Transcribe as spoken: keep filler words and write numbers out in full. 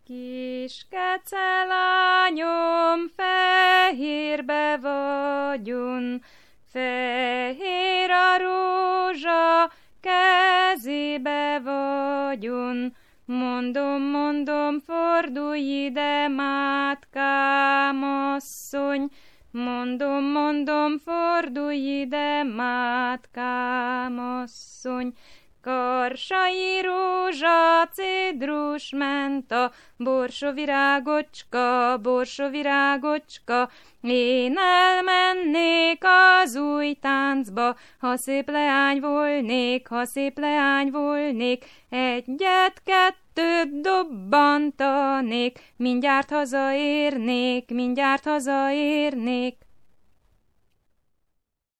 Kis kecelányom, fehérbe vagyon, fehér a rózsa, kezébe vagyon. Mondom, mondom, fordulj ide, mátkám asszony, mondom, mondom, fordulj ide, mátkám asszony. Karsai rózsa, cédrus menta, borsovirágocska, borsovirágocska, én elmennék az új táncba, ha szép leány volnék, ha szép leány volnék, egyet, kettőt dobbantanék, mindjárt hazaérnék, mindjárt hazaérnék.